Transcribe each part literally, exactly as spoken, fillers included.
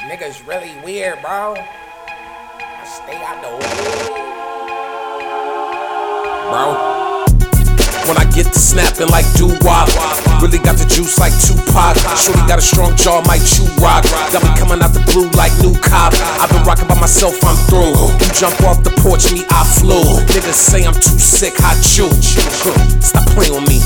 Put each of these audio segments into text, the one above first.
Niggas really weird, bro. I stay out the way. Bro. When I get to snapping like doo-wop, really got the juice like Tupac. Shorty got a strong jaw, might chew rock. Got me coming out the blue like new cop. I've been rocking by myself, I'm through. You jump off the porch, me, I flew. Niggas say I'm too sick, I chew. Stop playing with me.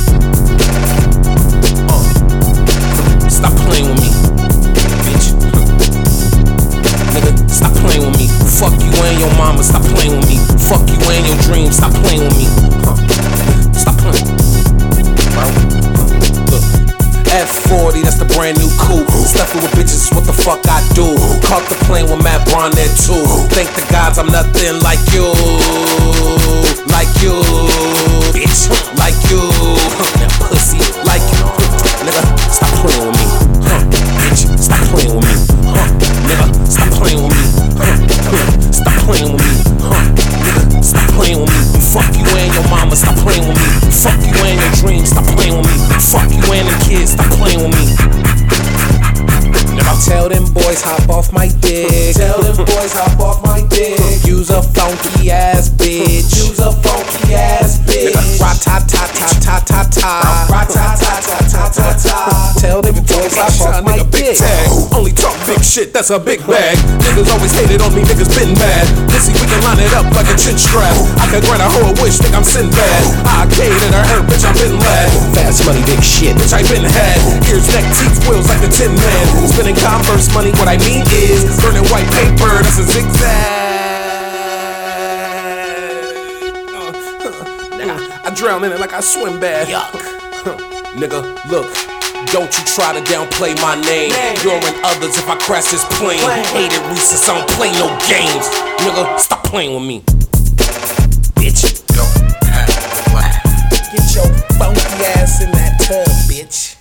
Uh. Stop playing with me, bitch. Nigga, stop playing with me. Fuck you and your mama, stop playing with me. Fuck you and your dreams, stop playing with me. Huh. Stop playing, bro. Look, F forty, that's the brand new coupe. Stuffing with bitches, what the fuck I do? Caught the plane with Matt Braun there too. Thank the gods I'm nothing like you, like you, bitch, like you, that pussy, like you, nigga. Stop playing with me, huh? Bitch, stop playing with me, huh? Nigga, stop playing with me, huh? Stop playing with me, huh? Nigga, stop playing with me. Fuck you and your mama, stop playing with me. Fuck you and your dreams, stop playing with me. Fuck you and the kids, stop playing with me. Now tell them boys hop off my dick. Tell them boys hop off my dick. Use a funky ass bitch. Use a funky ass bitch. Ra-ta-ta-ta-ta-ta-ta. Ra-ta-ta-ta-ta-ta-ta. Tell them boys hop off my dick. Only talk big shit, that's a big bag. Niggas always hated on me, niggas been mad. Pussy, we can line it up like a chin strap. I could grant a whole wish, think I'm Sinbad. I catered her hurt, bitch, I been lad. Fast money, big shit, Bitch, I been had. Ears, neck, teeth, wheels like the Tin Man. Spinning Converse money, what I mean is burning white paper, that's a zigzag. Nigga, I drown in it like I swim bad. Yuck. Nigga, look. Don't you try to downplay my name. You're in others if I crash this plane. Hated recess, I don't play no games. Nigga, stop playing with me. Bitch. Get your funky ass in that tub, bitch.